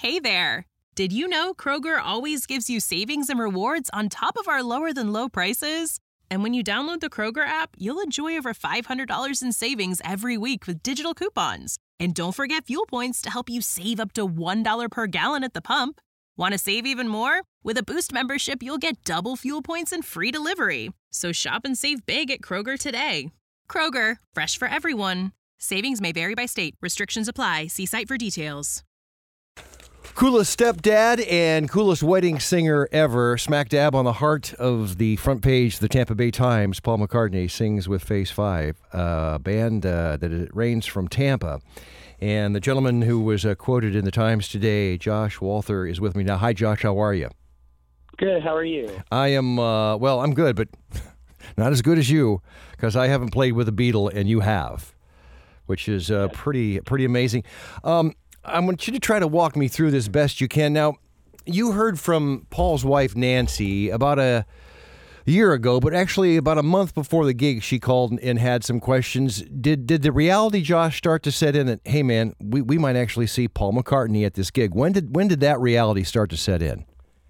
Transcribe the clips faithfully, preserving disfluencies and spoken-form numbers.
Hey there! Did you know Kroger always gives you savings and rewards on top of our lower-than-low prices? And when you download the Kroger app, you'll enjoy over five hundred dollars in savings every week with digital coupons. And don't forget fuel points to help you save up to one dollar per gallon at the pump. Want to save even more? With a Boost membership, you'll get double fuel points and free delivery. So shop and save big at Kroger today. Kroger, fresh for everyone. Savings may vary by state. Restrictions apply. See site for details. Coolest stepdad and coolest wedding singer ever, smack dab on the heart of the front page of the Tampa Bay Times. Paul McCartney sings with Phase Five, a band uh, that it reigns from Tampa. And the gentleman who was uh, quoted in the Times today, Josh Walther, is with me now. Hi, Josh. How are you? Good. How are you? I am, uh, well, I'm good, but not as good as you, because I haven't played with a Beatle, and you have, which is uh, pretty pretty amazing. Um, I want you to try to walk me through this best you can. Now, you heard from Paul's wife, Nancy, about a year ago, but actually about a month before the gig, she called and had some questions. Did did the reality, Josh, start to set in that, hey, man, we, we might actually see Paul McCartney at this gig? When did when did that reality start to set in?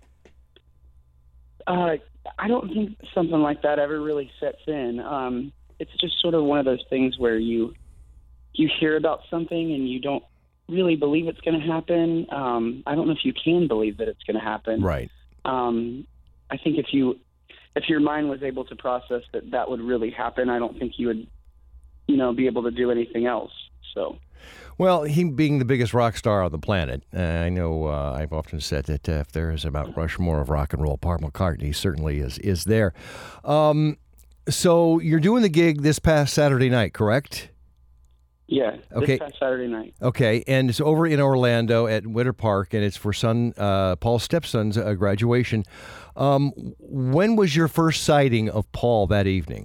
Uh, I don't think something like that ever really sets in. Um, it's just sort of one of those things where you you hear about something and you don't really believe it's going to happen. Um, I don't know if you can believe that it's going to happen. Right. Um, I think if you if your mind was able to process that that would really happen, I don't think you would, you know, be able to do anything else. So. Well, he being the biggest rock star on the planet, uh, I know uh, I've often said that uh, if there is a Mount Rushmore of rock and roll, Paul McCartney certainly is is there. Um, so you're doing the gig this past Saturday night, correct? Yeah, this okay. past Saturday night. Okay, and it's over in Orlando at Winter Park, and it's for son uh, Paul's stepson's uh, graduation. Um, when was your first sighting of Paul that evening?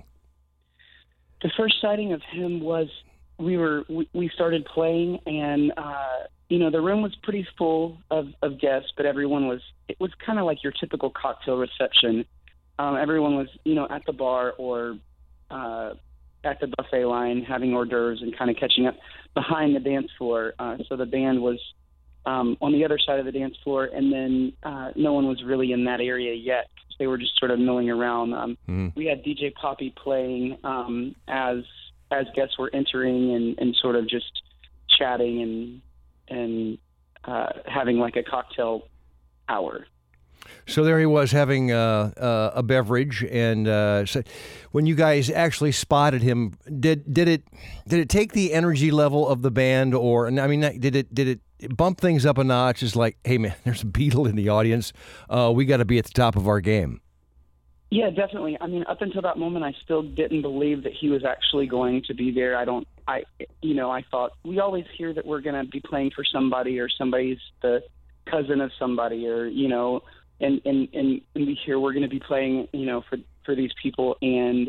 The first sighting of him was we were we, we started playing, and uh, you know the room was pretty full of, of guests, but everyone was it was kind of like your typical cocktail reception. Um, everyone was you know at the bar or uh, at the buffet line having hors d'oeuvres and kind of catching up behind the dance floor. Uh, so the band was um, on the other side of the dance floor, and then uh, no one was really in that area yet. They were just sort of milling around. Um, mm. We had D J Poppy playing um, as as guests were entering and, and sort of just chatting and and uh, having like a cocktail hour. So there he was having uh, uh, a beverage, and uh, so when you guys actually spotted him, did did it did it take the energy level of the band, or I mean, did it did it bump things up a notch? It's like, hey man, there's a Beatle in the audience. Uh, we got to be at the top of our game. Yeah, definitely. I mean, up until that moment, I still didn't believe that he was actually going to be there. I don't, I, you know, I thought we always hear that we're going to be playing for somebody, or somebody's the cousin of somebody, or you know. And, and, and we hear we're going to be playing, you know, for, for these people, and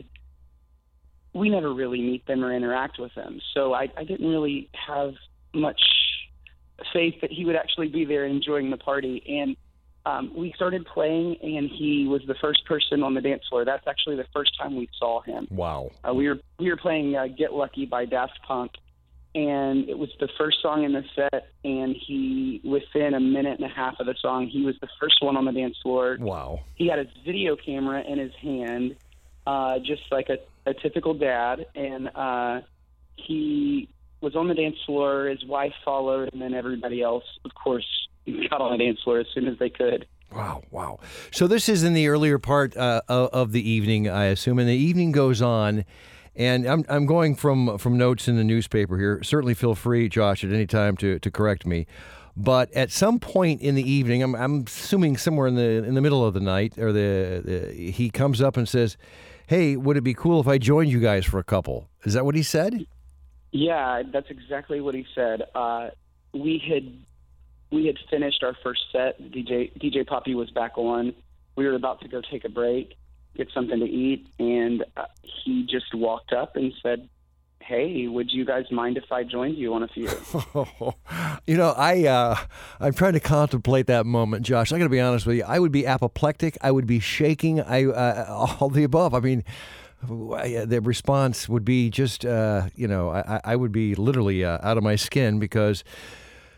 we never really meet them or interact with them. So I, I didn't really have much faith that he would actually be there enjoying the party. And um, we started playing, and he was the first person on the dance floor. That's actually the first time we saw him. Wow. Uh, we were we were playing uh, Get Lucky by Daft Punk. And it was the first song in the set, and he, within a minute and a half of the song, he was the first one on the dance floor. Wow. He had his video camera in his hand, uh, just like a, a typical dad, and uh, he was on the dance floor. His wife followed, and then everybody else, of course, got on the dance floor as soon as they could. Wow, wow. So this is in the earlier part uh, of the evening, I assume, and the evening goes on. And I'm I'm going from, from notes in the newspaper here. Certainly feel free, Josh, at any time to, to correct me. But at some point in the evening, I'm I'm assuming somewhere in the in the middle of the night, or the, the he comes up and says, "Hey, would it be cool if I joined you guys for a couple?" Is that what he said? Yeah, that's exactly what he said. Uh, we had we had finished our first set. D J D J Poppy was back on. We were about to go take a break, get something to eat, and uh, he just walked up and said, "Hey, would you guys mind if I joined you on a few?" You know, I, uh, I'm trying to contemplate that moment, Josh. I got to be honest with you. I would be apoplectic. I would be shaking. I uh, all the above. I mean, the response would be just, uh, you know, I, I would be literally uh, out of my skin, because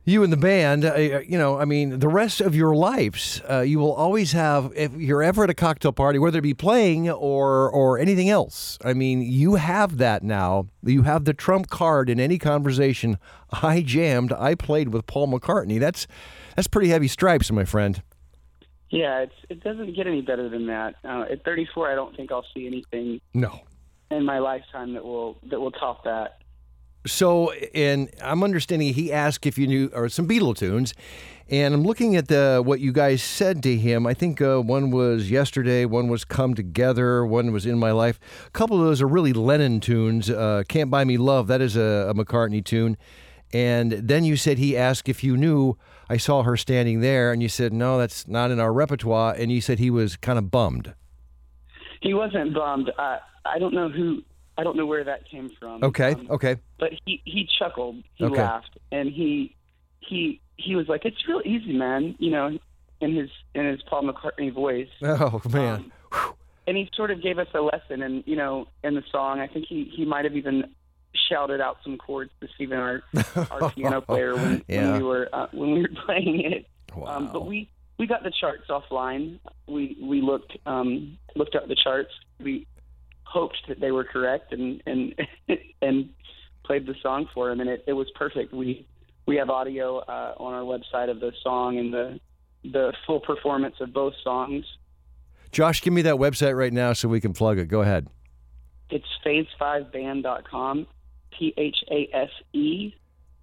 You and the band, uh, you know, I mean, the rest of your lives, uh, you will always have, if you're ever at a cocktail party, whether it be playing or or anything else, I mean, you have that now. You have the trump card in any conversation. I jammed, I played with Paul McCartney. That's that's pretty heavy stripes, my friend. Yeah, it's it doesn't get any better than that. Uh, at thirty-four, I don't think I'll see anything No. in my lifetime that will that will top that. So, and I'm understanding he asked if you knew, or some Beatle tunes, and I'm looking at the what you guys said to him. I think uh, one was Yesterday, one was Come Together, one was In My Life. A couple of those are really Lennon tunes. Uh, Can't Buy Me Love, that is a, a McCartney tune. And then you said he asked if you knew I Saw Her Standing There, and you said, no, that's not in our repertoire, and you said he was kind of bummed. He wasn't bummed. Uh, I don't know who... I don't know where that came from. Okay, um, okay. But he, he chuckled, he Okay. laughed, and he he he was like, "It's real easy, man," you know, in his in his Paul McCartney voice. Oh, man. Um, and he sort of gave us a lesson, and you know, in the song, I think he, he might have even shouted out some chords to Stephen, our our piano player, when, Yeah. when we were uh, when we were playing it. Wow. Um, but we, we got the charts offline. We we looked um, looked up the charts. We hoped that they were correct and and and played the song for him, and it, it was perfect. We we have audio uh, on our website of the song and the the full performance of both songs. Josh, give me that website right now so we can plug it. Go ahead. It's phase five band dot com, P H A S E,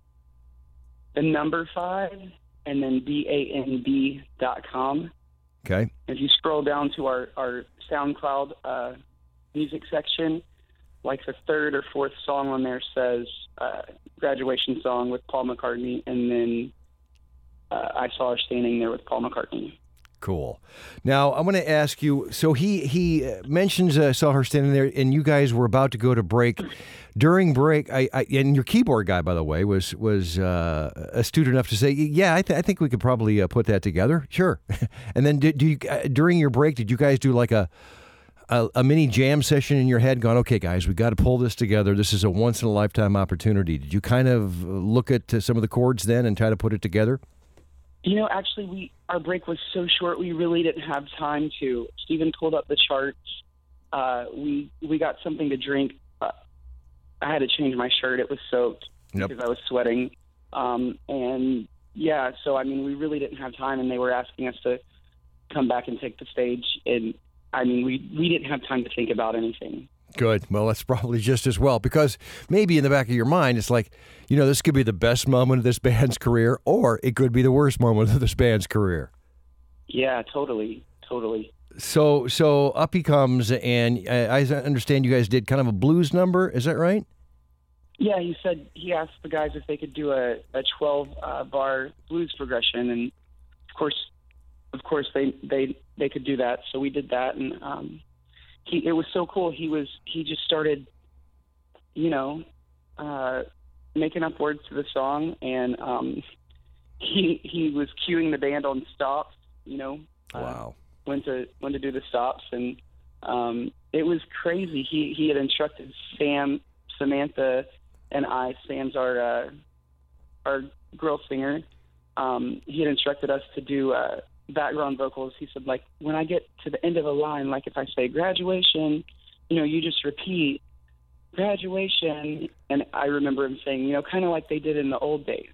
the number five, and then B A N D dot com. Okay. If you scroll down to our, our SoundCloud uh, music section, like the third or fourth song on there says uh, Graduation Song with Paul McCartney, and then uh, I Saw Her Standing There with Paul McCartney. Cool. Now, I'm going to ask you, so he, he mentions uh, Saw Her Standing There, and you guys were about to go to break. During break, I, I and your keyboard guy, by the way, was was uh, astute enough to say, yeah, I, th- I think we could probably uh, put that together. Sure. And then did, do you, uh, during your break, did you guys do like a, a, a mini jam session in your head going, okay, guys, we got to pull this together. This is a once-in-a-lifetime opportunity. Did you kind of look at uh, some of the chords then and try to put it together? You know, actually, we our break was so short, we really didn't have time to. Stephen pulled up the charts. Uh, we we got something to drink. Uh, I had to change my shirt. It was soaked Yep. because I was sweating. Um, and, yeah, so, I mean, we really didn't have time, and they were asking us to come back and take the stage. And, I mean, we, we didn't have time to think about anything. Good. Well, that's probably just as well, because maybe in the back of your mind, it's like, you know, this could be the best moment of this band's career, or it could be the worst moment of this band's career. Yeah, totally, totally. So, so up he comes, and I, I understand you guys did kind of a blues number. Is that right? Yeah, he said he asked the guys if they could do a, a twelve uh, bar blues progression, and of course, of course they, they they could do that. So we did that, and um, he it was so cool. He was he just started, you know, uh, making up words to the song, and um, he he was cueing the band on stops. You know, uh, Wow. when to when to do the stops, and um, it was crazy. He he had instructed Sam, Samantha, and I. Sam's our uh, our girl singer. Um, he had instructed us to do uh, background vocals. He said, like, when I get to the end of a line, like if I say graduation, you know, you just repeat graduation. And I remember him saying, you know, kind of like they did in the old days.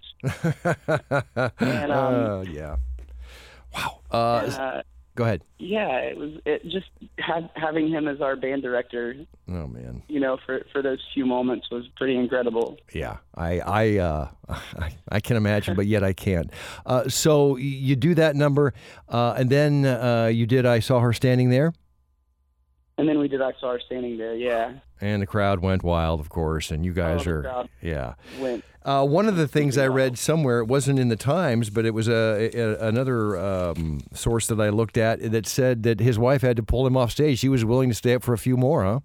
And, um, uh, yeah. Wow. Uh, uh, go ahead. yeah, it was it just had, having him as our band director, Oh man. you know, for, for those few moments was pretty incredible. Yeah, I I uh, I, I can imagine, but yet I can't. Uh, so y- you do that number, uh, and then uh, you did I Saw Her Standing There, And then we did I Saw Her Standing There, yeah. and the crowd went wild, of course, and you guys Oh, the are crowd yeah. went. Uh, one of the things I read somewhere, it wasn't in the Times, but it was a, a another um, source that I looked at that said that his wife had to pull him off stage. She was willing to stay up for a few more, huh?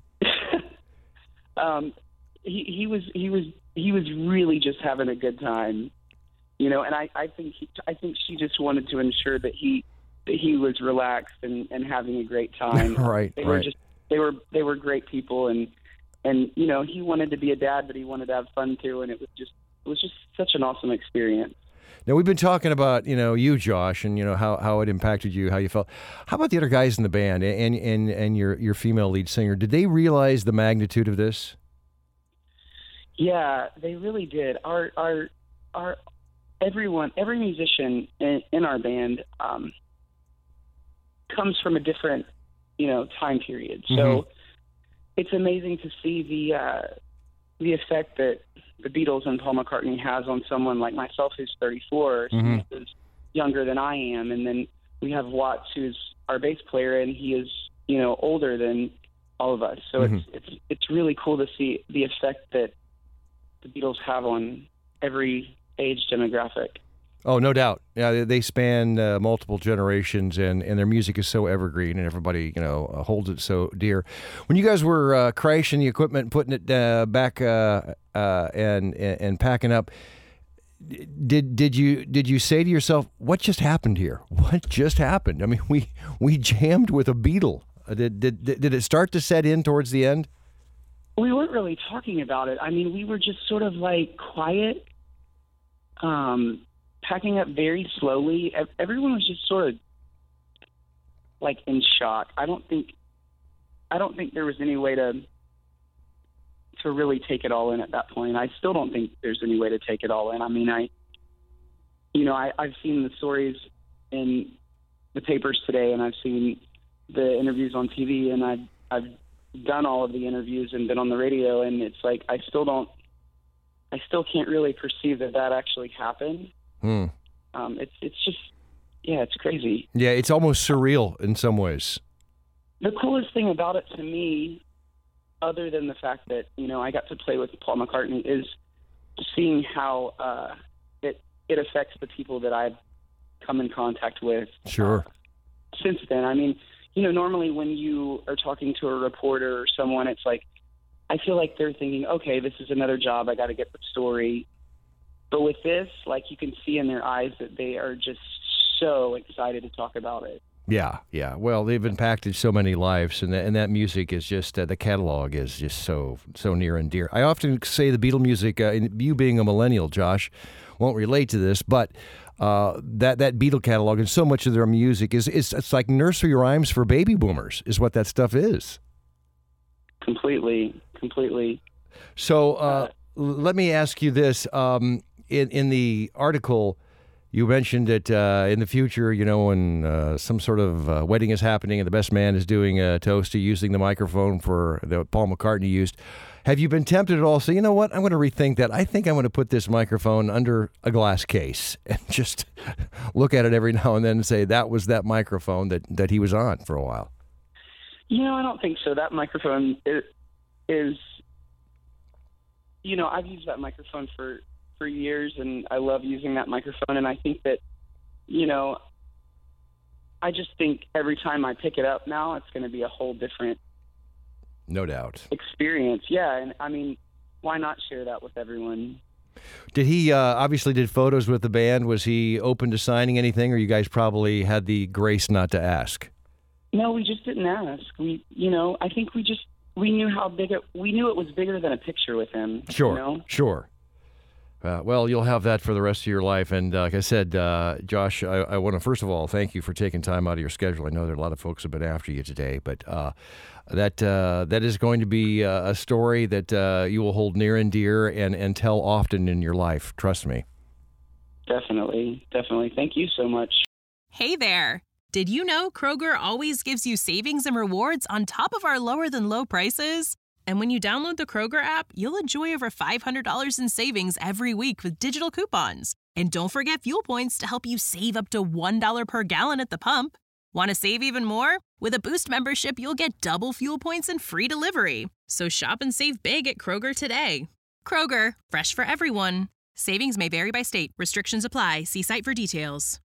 um, he, he was he was he was really just having a good time, you know. And I, I think he, I think she just wanted to ensure that he that he was relaxed and, and having a great time. Right, They were right. just they were they were great people, and and you know, he wanted to be a dad, but he wanted to have fun too, and it was just it was just such an awesome experience. Now, we've been talking about, you know, you, Josh, and, you know, how, how it impacted you, how you felt. How about the other guys in the band and and, and your, your female lead singer? Did they realize the magnitude of this? Yeah, they really did. Our, our, our, everyone, every musician in, in our band um, comes from a different, you know, time period. So mm-hmm. it's amazing to see the, uh, the effect that the Beatles and Paul McCartney has on someone like myself who's thirty-four, mm-hmm. who's younger than I am. And then we have Watts, who's our bass player, and he is, you know, older than all of us. So mm-hmm. it's, it's, it's really cool to see the effect that the Beatles have on every age demographic. Oh, no doubt. Yeah, they span uh, multiple generations, and, and their music is so evergreen, and everybody, you know, uh, holds it so dear. When you guys were uh, crashing the equipment, and putting it uh, back uh, uh, and, and and packing up, did did you did you say to yourself, "What just happened here? What just happened?" I mean, we we jammed with a Beatle. Uh, did did did it start to set in towards the end? We weren't really talking about it. I mean, we were just sort of like quiet. Um. Packing up very slowly. Everyone was just sort of like in shock. I don't think, I don't think there was any way to, to really take it all in at that point. I still don't think there's any way to take it all in. I mean, I, you know, I, I've seen the stories in the papers today, and I've seen the interviews on T V, and I've, I've done all of the interviews and been on the radio, and it's like, I still don't, I still can't really perceive that that actually happened. Hmm. Um, it's it's just, yeah, it's crazy. Yeah, it's almost surreal in some ways. The coolest thing about it to me, other than the fact that, you know, I got to play with Paul McCartney, is seeing how uh, it it affects the people that I've come in contact with. Sure. Uh, since then, I mean, you know, normally when you are talking to a reporter or someone, it's like, I feel like they're thinking, okay, this is another job, I got to get the story. But with this, like, you can see in their eyes that they are just so excited to talk about it. Yeah, yeah. Well, they've impacted so many lives, and that, and that music is just, uh, the catalog is just so so near and dear. I often say the Beatle music, uh, and you being a millennial, Josh, won't relate to this, but uh, that, that Beatle catalog and so much of their music is, is it's like nursery rhymes for baby boomers is what that stuff is. Completely, completely. So uh, uh, let me ask you this. Um, In, in the article, you mentioned that uh, in the future, you know, when uh, some sort of uh, wedding is happening and the best man is doing a toast to using the microphone for that Paul McCartney used. Have you been tempted at all? So, you know what? I'm going to rethink that. I think I'm going to put this microphone under a glass case and just look at it every now and then and say that was that microphone that, that he was on for a while. You know, I don't think so. That microphone is, is you know, I've used that microphone for for years, and I love using that microphone, and I think that, you know, I just think every time I pick it up now, it's going to be a whole different no doubt experience. Yeah, and I mean, why not share that with everyone? Did he uh, obviously did photos with the band? Was he open to signing anything, or you guys probably had the grace not to ask? No, we just didn't ask. We, you know, I think we just we knew how big it. We knew it was bigger than a picture with him. Sure, you know? sure. Uh, well, you'll have that for the rest of your life. And uh, like I said, uh, Josh, I, I want to first of all thank you for taking time out of your schedule. I know there are a lot of folks who have been after you today, but uh, that uh, that is going to be uh, a story that uh, you will hold near and dear and, and tell often in your life. Trust me. Definitely. Definitely. Thank you so much. Hey there. Did you know Kroger always gives you savings and rewards on top of our lower than low prices? And when you download the Kroger app, you'll enjoy over five hundred dollars in savings every week with digital coupons. And don't forget fuel points to help you save up to one dollar per gallon at the pump. Want to save even more? With a Boost membership, you'll get double fuel points and free delivery. So shop and save big at Kroger today. Kroger, fresh for everyone. Savings may vary by state. Restrictions apply. See site for details.